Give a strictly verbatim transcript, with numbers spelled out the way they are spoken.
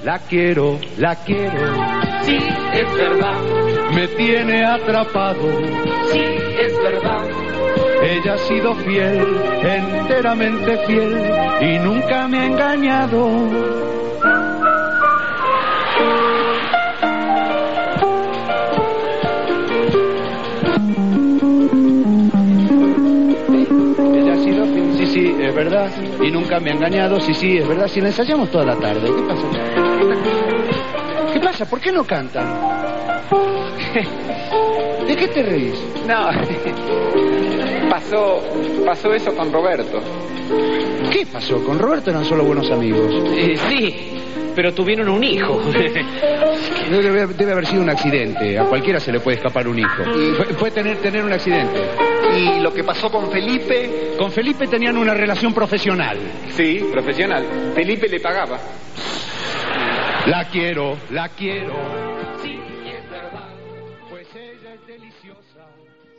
la quiero, la quiero. Sí, es verdad. Me tiene atrapado. Sí, es verdad. Ella ha sido fiel, enteramente fiel, y nunca me ha engañado. Ella ha sido fiel, sí, sí, es verdad, y nunca me ha engañado, sí, sí, es verdad. Si la ensayamos toda la tarde, ¿qué pasa? ¿Qué pasa? ¿Por qué no cantan? ¿De qué te reís? No, pasó, pasó eso con Roberto. ¿Qué pasó? Con Roberto eran solo buenos amigos. Eh, sí, pero tuvieron un hijo. Debe, debe haber sido un accidente. A cualquiera se le puede escapar un hijo. Pu- puede tener, tener un accidente. Y lo que pasó con Felipe... Con Felipe tenían una relación profesional. Sí, profesional. Felipe le pagaba. La quiero, la quiero. Sí, es verdad. Pues ella es deliciosa.